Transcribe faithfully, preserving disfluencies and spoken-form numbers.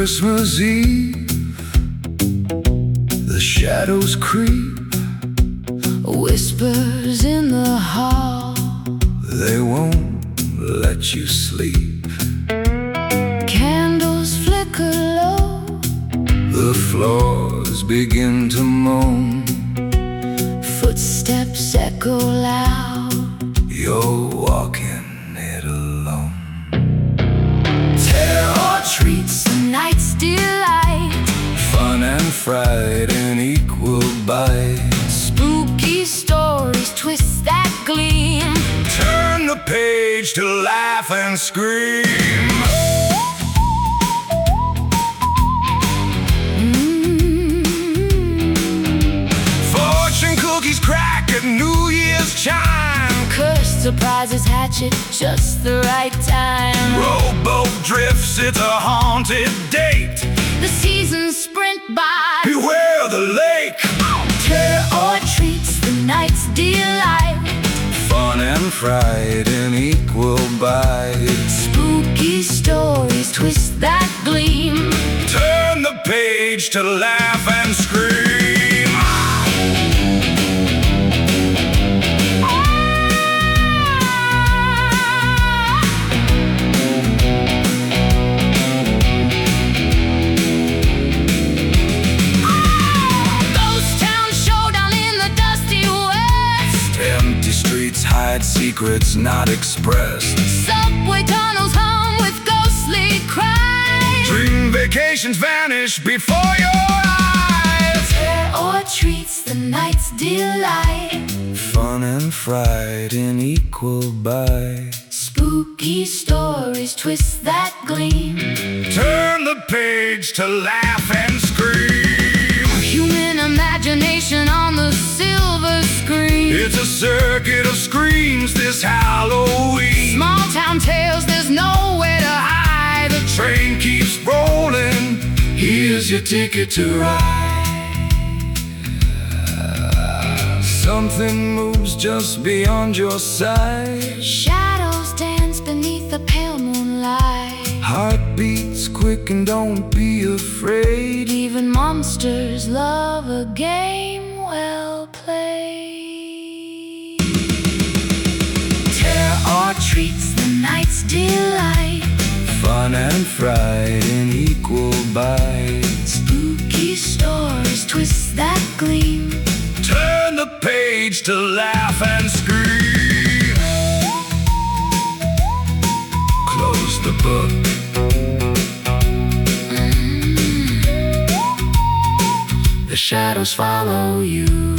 Christmas Eve, the shadows creep, whispers in the hall, they won't let you sleep. Candles flicker low, the floors begin to moan, footsteps echo loud, you're walking it alone. Terror treats the night's delight, fun and fright in equal bite. Spooky stories twist that gleam, turn the page to laugh and scream. mm-hmm. Fortune cookies crack at New Year's chime, cursed surprises hatch at just the right time. Rowboat drifts, it's a haunted date, the seasons sprint by, beware the lake. Terror treats the night's delight, fun and fright in equal bite. Spooky stories twist that gleam, turn the page to laugh and scream. Hide secrets not expressed, subway tunnels hum with ghostly cries, dream vacations vanish before your eyes. Terror treats the night's delight, fun and fright in equal bite. Spooky stories twist that gleam, turn the page to laugh and scream. Human imagination on the silver screen, it's a circuit of screams this Halloween. Small town tales, there's nowhere to hide, the train keeps rolling, here's your ticket to ride. Something moves just beyond your sight, shadows dance beneath the pale moonlight, heart beats quick and don't be afraid, even monsters love a game well played. Terror treats the night's delight, fun and fright in equal bite. Spooky stories twist that gleam, turn the page to laugh and scream. Close the book, mm-hmm. The shadows follow you.